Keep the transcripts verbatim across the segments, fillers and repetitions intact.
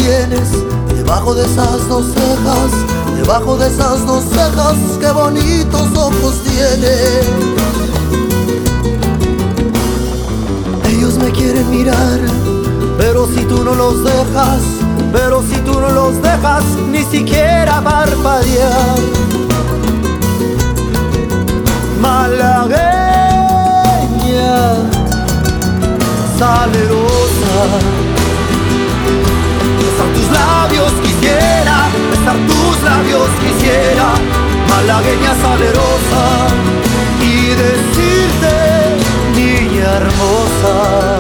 tienes debajo de esas dos cejas, debajo de esas dos cejas, qué bonitos ojos tienes. Ellos me quieren mirar, pero si tú no los dejas, pero si tú no los dejas ni siquiera parpadear. Malagueña, salerosa, besar tus labios quisiera, besar tus labios quisiera, malagueña salerosa, y decirte, niña hermosa.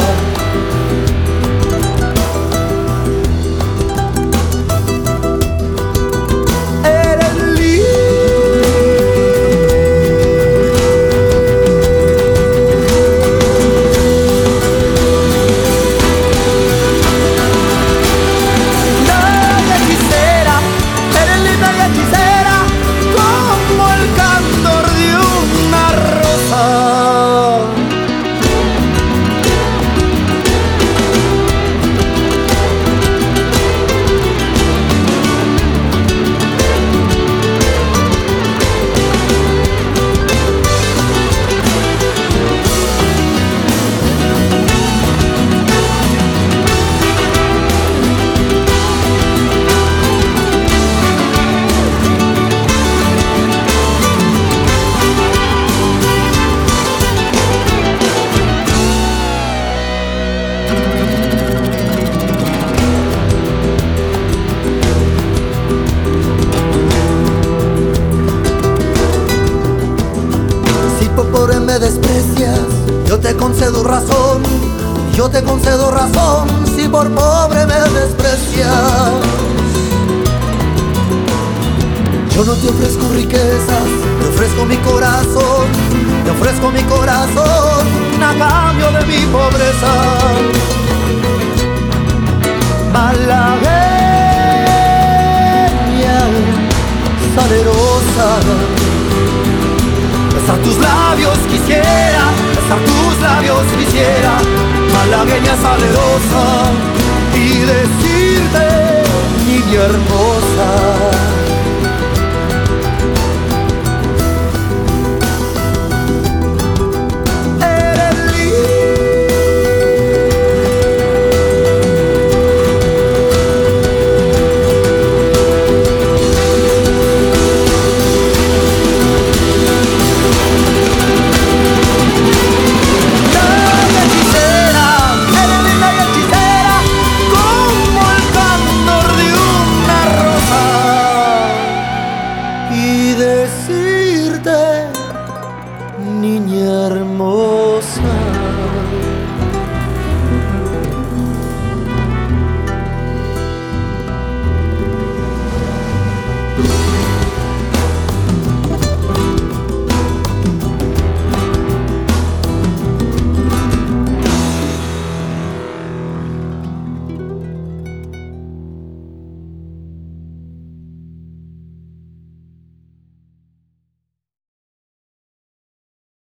Me desprecias, yo te concedo razón, yo te concedo razón, si por pobre me desprecias. Yo no te ofrezco riquezas, te ofrezco mi corazón, te ofrezco mi corazón a cambio de mi pobreza. Malagueña, salerosa, besar tus labios quisiera, besar tus labios quisiera, malagueña salerosa, y decir